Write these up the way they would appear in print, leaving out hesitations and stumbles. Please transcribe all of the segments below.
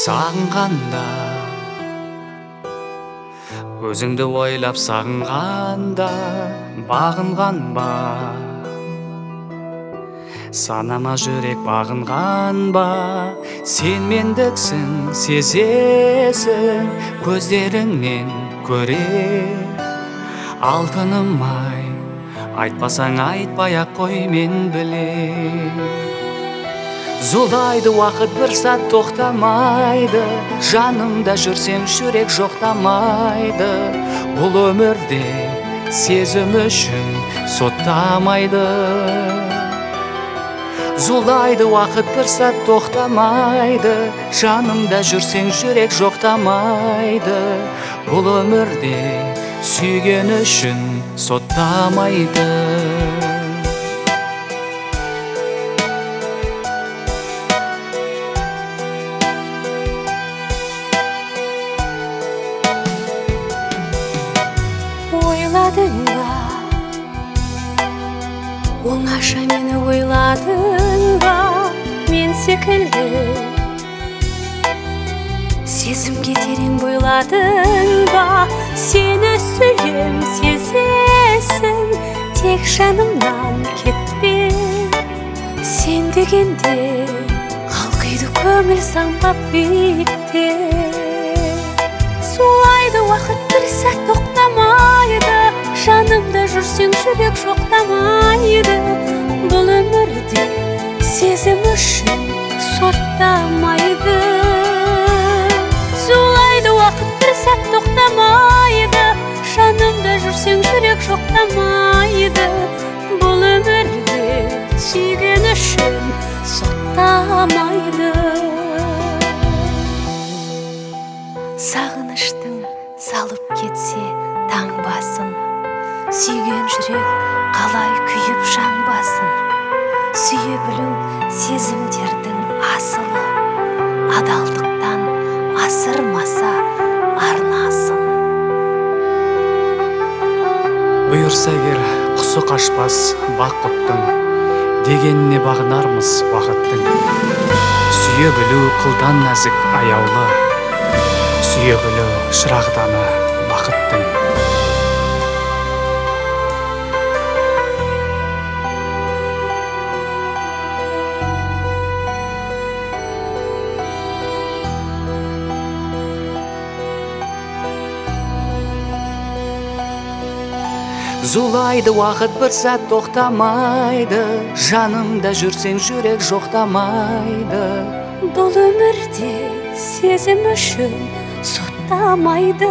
сағынғанда, өзіңді ойлап сағынғанда бағынған ба, санама жүрек бағынған ба, сен мендіксің сезесің, көздеріңнен көре алтыным ай, айтпасаң айтпай-ақ қой мен біле. Зулайды уақыт бір сәт тоқтамайды, жанымда жүрсең жүрек жоқтамайды, бұл өмірде сезім үшін соттамайды. Зулайды уақыт бір сәт тоқтамайды, жанымда жүрсең жүрек жоқтамайды, бұл өмірде сүйген үшін соттамайды. Ойладың ба, оңаша мені ойладың ба, мен секілді сезімге терең бойладың ба, сені сүйем сезесің, тек жанымнан кетпе. Сен дегенде қалқиды көңіл самғап биікте. Зулайды уақыт бір сәт тоқтамайды, жанымда жүрсең жүрек жоқтамайды, бұл өмірде сезім үшін соттамайды. Зулайды уақыт бір сәт тоқтамайды, жанымда жүрсең жүрек жоқтамайды, бұл өмірде сүйген үшін соттамайды. Сағыныштың салып кетсе таңбасын, сүйген жүрек қалай күйіп жанбасын. Сүйе білу сезімдердің асылы, адалдықтан асырмаса арнасын. Бұйырса егер құсы қашпас бақыттың, дегеніне бағынармыз уақыттың. Сүйе білу қылдан нәзік аяулы, сүйе білу шырағданы бақыттың. Зулайды уақыт бір сәт тоқтамайды, жанымда жүрсең жүрек жоқтамайды, бұл өмірде сезім үшін соттамайды.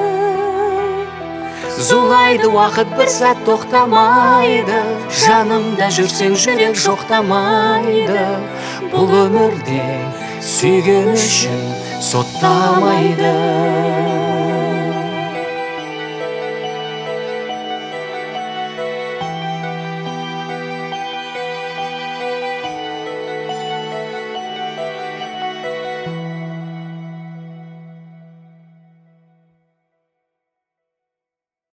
Зулайды уақыт бір сәт тоқтамайды, жанымда жүрсең жүрек жоқтамайды, бұл өмірде сүйген үшін соттамайды.